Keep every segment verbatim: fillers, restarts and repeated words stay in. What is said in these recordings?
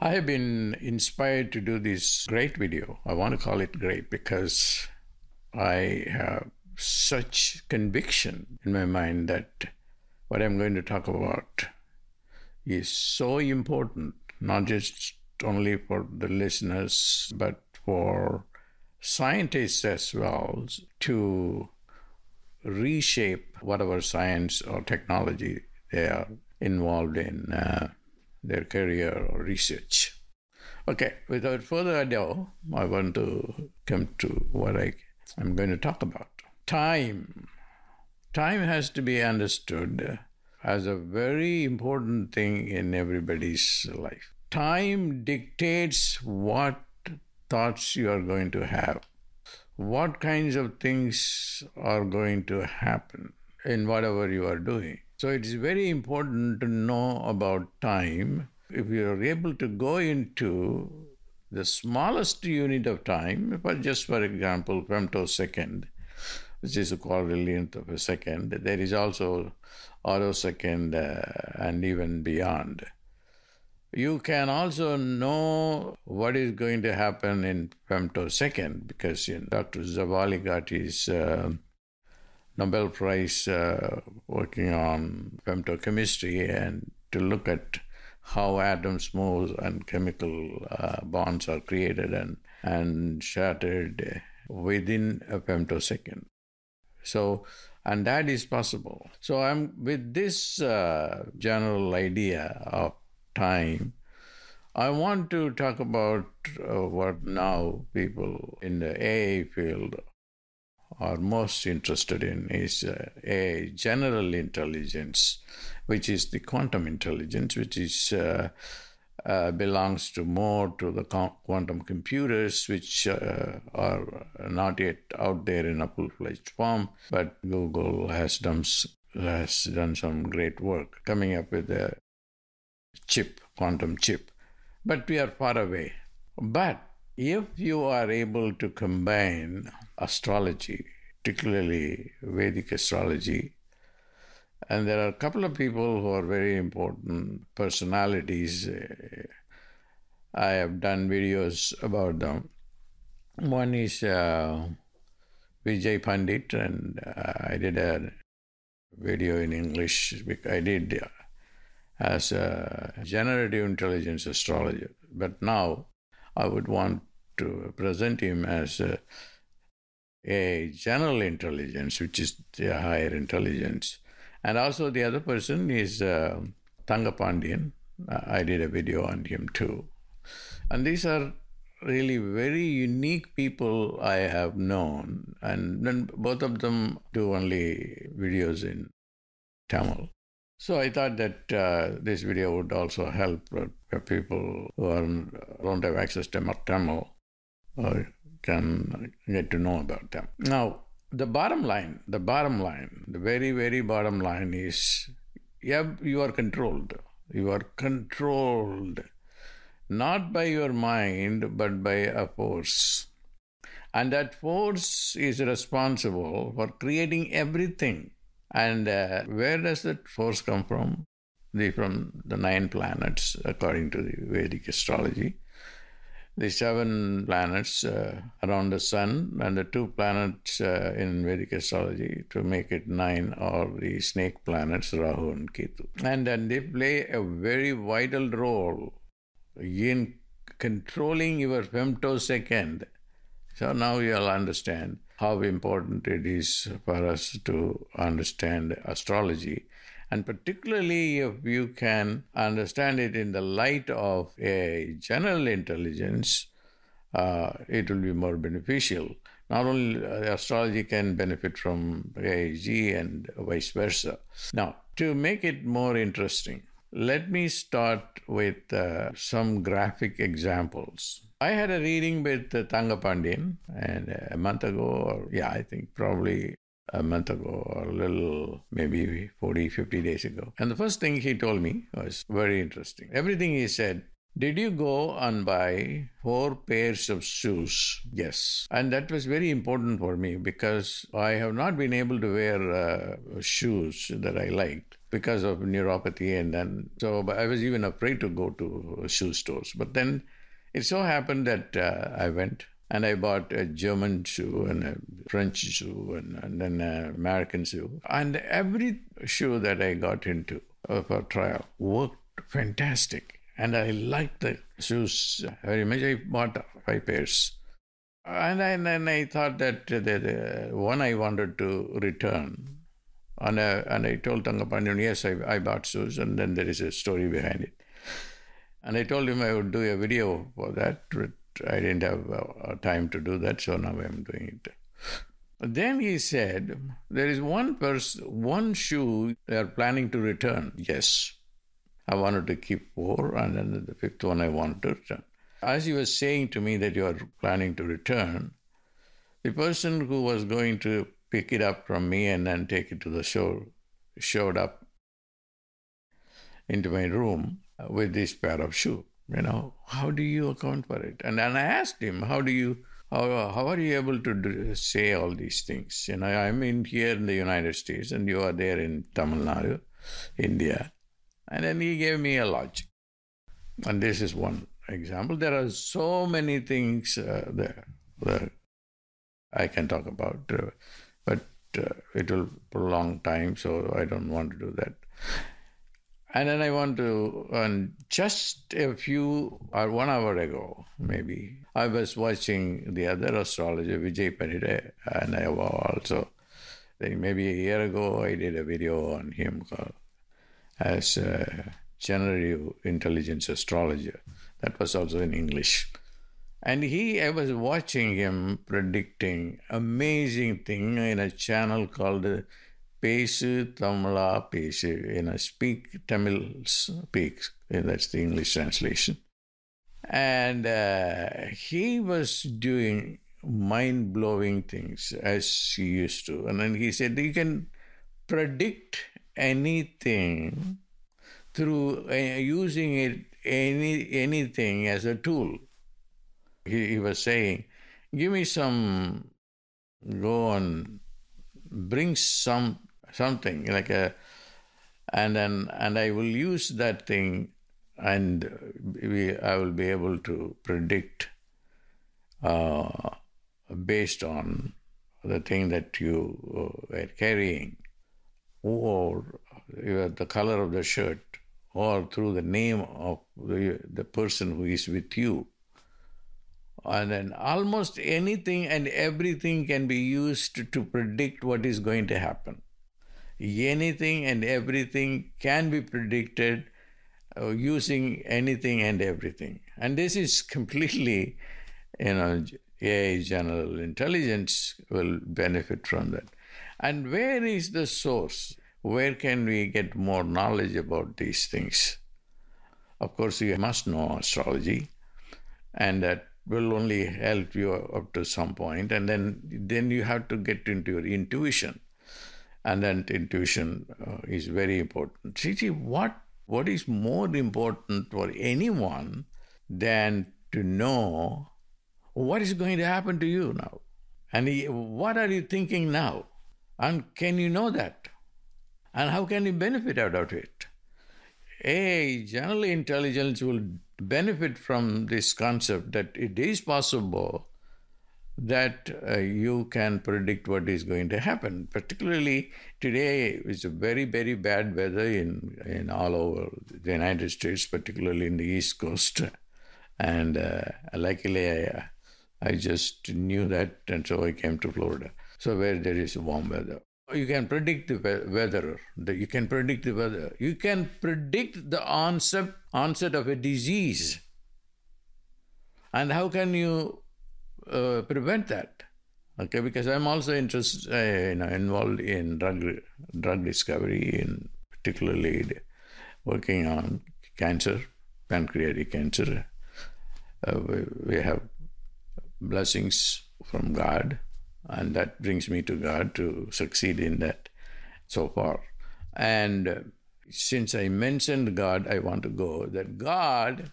I have been inspired to do this great video. I want to call it great because I have such conviction in my mind that what I'm going to talk about is so important, not just only for the listeners, but for scientists as well, to reshape whatever science or technology they are involved in uh, their career or research. Okay, without further ado, I want to come to what I am going to talk about. Time. Time has to be understood as a very important thing in everybody's life. Time dictates what thoughts you are going to have, what kinds of things are going to happen in whatever you are doing. So it's very important to know about time. If you are able to go into the smallest unit of time, but just for example, femtosecond, which is a quadrillionth of a second, there is also attosecond uh, and even beyond. You can also know what is going to happen in femtosecond because you know, Doctor Zavali got his uh, Nobel Prize uh, working on femtochemistry and to look at how atoms move and chemical uh, bonds are created and, and shattered within a femtosecond. So, and that is possible. So I'm with this uh, general idea of time, I want to talk about uh, what now people in the A I field are most interested in is uh, a general intelligence, which is the quantum intelligence, which is uh, uh, belongs to more to the quantum computers, which uh, are not yet out there in a full-fledged form. But Google has done has done some great work coming up with a chip, quantum chip. But we are far away. But if you are able to combine astrology, particularly Vedic astrology, and there are a couple of people who are very important personalities. I have done videos about them. One is uh, Vijay Pandit, and uh, I did a video in English. I did as a generative intelligence astrologer. But now I would want to present him as a, a general intelligence, which is the higher intelligence. And also the other person is uh, Thangapandian. I did a video on him too. And these are really very unique people I have known. And then both of them do only videos in Tamil. So I thought that uh, this video would also help uh, people who are, don't have access to Tamil or can get to know about them. Now, the bottom line, the bottom line, the very, very bottom line is you, you are controlled. You are controlled not by your mind, but by a force. And that force is responsible for creating everything. And uh, where does that force come from? The, from the nine planets, according to the Vedic astrology. The seven planets uh, around the sun and the two planets uh, in Vedic astrology to make it nine are the snake planets, Rahu and Ketu. And then they play a very vital role in controlling your femtosecond. So now you'll understand how important it is for us to understand astrology. And particularly if you can understand it in the light of a general intelligence, uh, it will be more beneficial. Not only uh, astrology can benefit from A I G and vice versa. Now, to make it more interesting, let me start with uh, some graphic examples. I had a reading with uh, Thangapandian and uh, a month ago, or yeah, I think probably a month ago or a little, maybe forty, fifty days ago. And the first thing he told me was very interesting. Everything he said, did you go and buy four pairs of shoes? Yes. And that was very important for me because I have not been able to wear uh, shoes that I liked. because of neuropathy. And then, so but I was even afraid to go to shoe stores. But then it so happened that uh, I went and I bought a German shoe and a French shoe and, and then an American shoe. And every shoe that I got into uh, for trial worked fantastic. And I liked the shoes very much. I bought five pairs. And then and I thought that the, the one I wanted to return. And, uh, and I told Tangapandian, yes, I, I bought shoes. And then there is a story behind it. And I told him I would do a video for that. But I didn't have uh, time to do that, so now I'm doing it. Then he said, there is one person, one shoe they are planning to return. Yes. I wanted to keep four, and then the fifth one I wanted to return. As he was saying to me that you are planning to return, the person who was going to pick it up from me and then take it to the show showed up into my room with this pair of shoes. You know, how do you account for it? And then I asked him, how do you, how, how are you able to do, say all these things? You know, I'm in here in the United States and you are there in Tamil Nadu, India. And then he gave me a logic. And this is one example. There are so many things uh, there that I can talk about, uh, but uh, it will prolong time, so I don't want to do that. And then I want to, and just a few, or one hour ago, maybe, I was watching the other astrologer, Vijay Panide, and I also, maybe a year ago, I did a video on him called, as a generative intelligence astrologer. That was also in English. And he, I was watching him predicting amazing thing in a channel called Pesu Tamila Pesu, you know, speak Tamil speaks, that's the English translation. And uh, he was doing mind-blowing things as he used to. And then he said, you can predict anything through uh, using it, any anything as a tool. He, he was saying, give me some, go on, bring some something like a, and then and I will use that thing, and we, I will be able to predict uh, based on the thing that you were carrying, or the color of the shirt, or through the name of the, the person who is with you. And then almost anything and everything can be used to predict what is going to happen. Anything and everything can be predicted uh, using anything and everything. And this is completely, you know, A I, general intelligence will benefit from that. And where is the source? Where can we get more knowledge about these things? Of course, you must know astrology, and that will only help you up to some point, and then then you have to get into your intuition, and then intuition uh, is very important. See, see what what is more important for anyone than to know what is going to happen to you now, and he, what are you thinking now, and can you know that, and how can you benefit out of it? A general intelligence will benefit from this concept that it is possible that uh, you can predict what is going to happen. Particularly today, it's a very, very bad weather in, in all over the United States, particularly in the East Coast. And uh, luckily, I, I just knew that, and so I came to Florida. So where there is warm weather. You can predict the weather. You can predict the weather. You can predict the onset, onset of a disease. And how can you uh, prevent that? Okay, because I'm also interested, uh, you know, involved in drug drug discovery, and particularly working on cancer, pancreatic cancer. Uh, we, we have blessings from God. And that brings me to God to succeed in that so far. And since I mentioned God, I want to go that God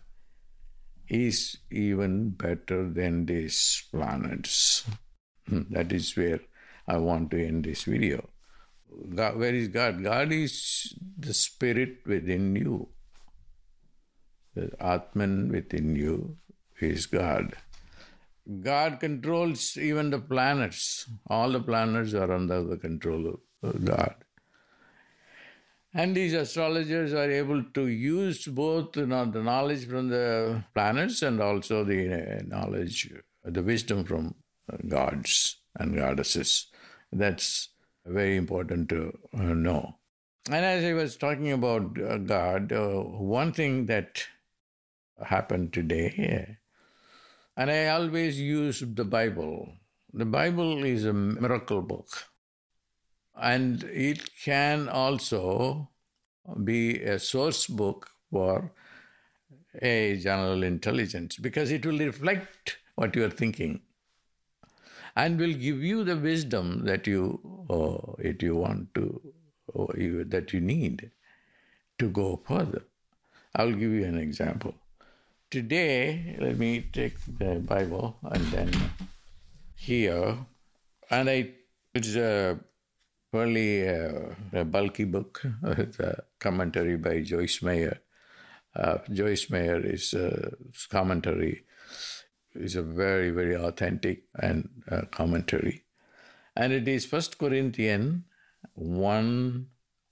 is even better than these planets. That is where I want to end this video. God, where is God? God is the spirit within you. The Atman within you is God. God controls even the planets. All the planets are under the control of God. And these astrologers are able to use both, you know, the knowledge from the planets and also the uh, knowledge, the wisdom from gods and goddesses. That's very important to uh, know. And as I was talking about uh, God, uh, one thing that happened today, and I always use the Bible. The Bible is a miracle book. And it can also be a source book for a general intelligence because it will reflect what you are thinking and will give you the wisdom that you, uh, if you want to, or you, that you need to go further. I'll give you an example. Today, let me take the Bible and then here, and I, it's a fairly uh, a bulky book. It's a commentary by Joyce Meyer. Uh, Joyce Meyer is uh, commentary is a very, very authentic and uh, commentary. And it is First Corinthians one,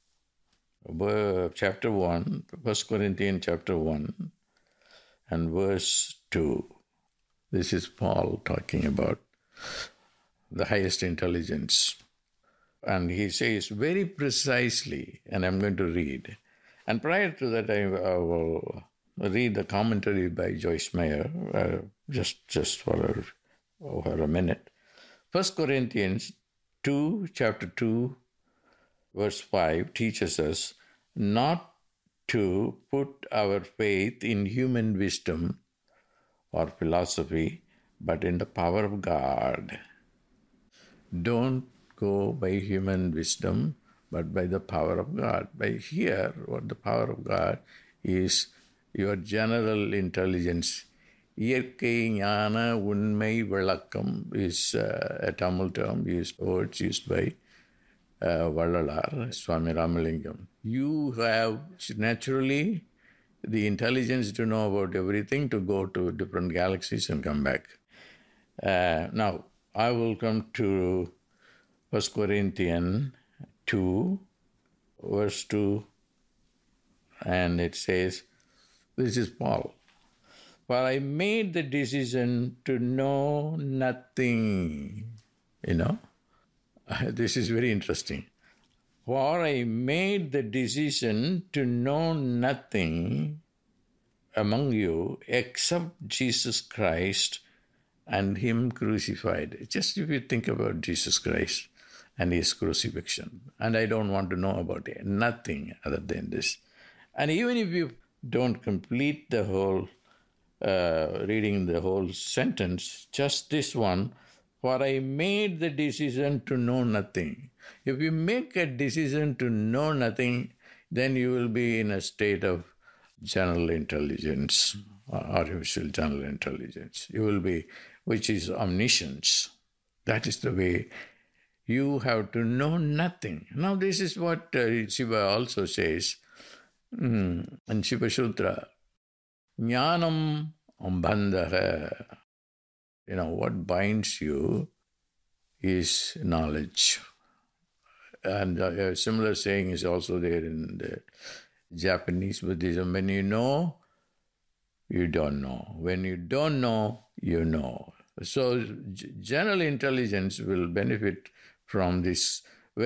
chapter one, First Corinthians chapter one, and verse two. This is Paul talking about the highest intelligence. And he says very precisely, and I'm going to read. And prior to that, I, I will read the commentary by Joyce Meyer, uh, just, just for, a, for a minute. First Corinthians two, chapter two, verse five teaches us not to put our faith in human wisdom or philosophy, but in the power of God. Don't go by human wisdom, but by the power of God. By here, what the power of God is your general intelligence. இயற்கை ஞான உண்மை விளக்கம் is uh, a Tamil term, used words used by uh, Vallalar, Swami Ramalingam. You have naturally the intelligence to know about everything, to go to different galaxies and come back. Uh, now, I will come to First Corinthians two, verse two, and it says, this is Paul. For I made the decision to know nothing. You know, this is very interesting. For I made the decision to know nothing among you except Jesus Christ and Him crucified. Just if you think about Jesus Christ and His crucifixion, and I don't want to know about it, nothing other than this. And even if you don't complete the whole, uh, reading the whole sentence, just this one, for I made the decision to know nothing. If you make a decision to know nothing, then you will be in a state of general intelligence, artificial general intelligence. You will be, which is omniscience. That is the way you have to know nothing. Now, this is what uh, Shiva also says mm, in Shiva Sutra. Jnanam bandhaha. You know, what binds you is knowledge. And a similar saying is also there in the Japanese Buddhism. When you know, you don't know. When you don't know, you know. So general intelligence will benefit from this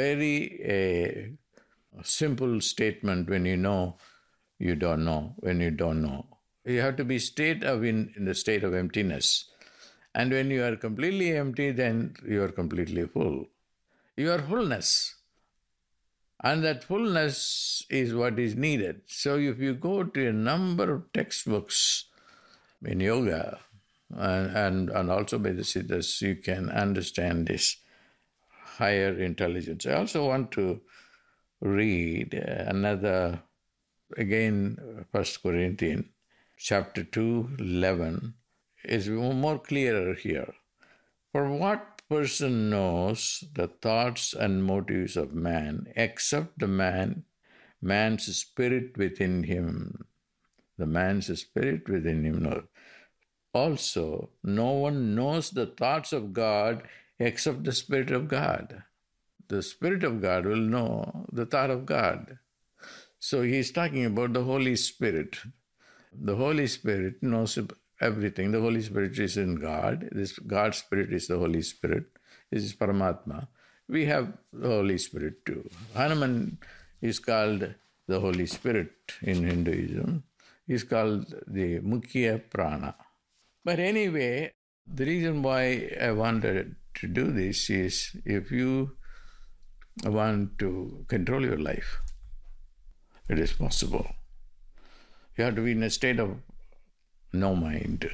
very uh, simple statement: when you know, you don't know. When you don't know, you have to be state of in, in the state of emptiness. And when you are completely empty, then you are completely full. You are fullness. And that fullness is what is needed. So if you go to a number of textbooks in yoga and, and, and also by the siddhas, you can understand this higher intelligence. I also want to read another, again, First Corinthians, chapter two, eleven, is more clearer here. For what person knows the thoughts and motives of man except the man man's spirit within him. The man's spirit within him knows. Also, no one knows the thoughts of God except the Spirit of God. The Spirit of God will know the thought of God. So he's talking about the Holy Spirit. The Holy Spirit knows everything. The Holy Spirit is in God. This God's Spirit is the Holy Spirit. This is Paramatma. We have the Holy Spirit too. Hanuman is called the Holy Spirit in Hinduism. He's called the Mukhya Prana. But anyway, the reason why I wanted to do this is if you want to control your life, it is possible. You have to be in a state of no mind.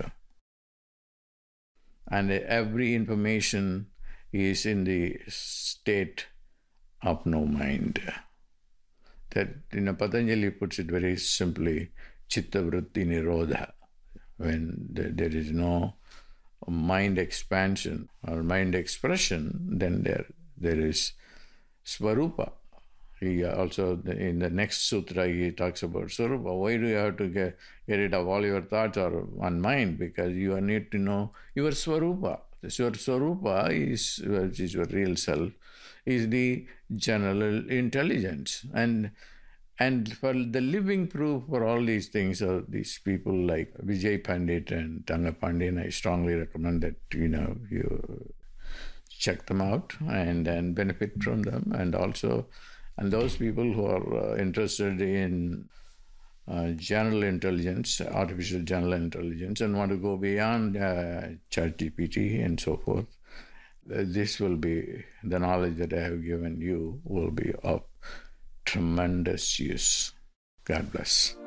And every information is in the state of no mind. That, you know, Patanjali puts it very simply, Chitta Vritti Nirodha. When there is no mind expansion or mind expression, then there there is Swarupa. He also, in the next sutra, he talks about Swarupa. Why do you have to get, get rid of all your thoughts or one mind? Because you need to know your Swarupa. Your Swarupa is, which is your real self, is the general intelligence. And And for the living proof for all these things are these people like Vijay Pandit and Tanga Pandit. I strongly recommend that, you know, you check them out and then benefit from them. And also, and those people who are uh, interested in uh, general intelligence, artificial general intelligence, and want to go beyond uh, ChatGPT and so forth, uh, this will be, the knowledge that I have given you will be of tremendous use. God bless.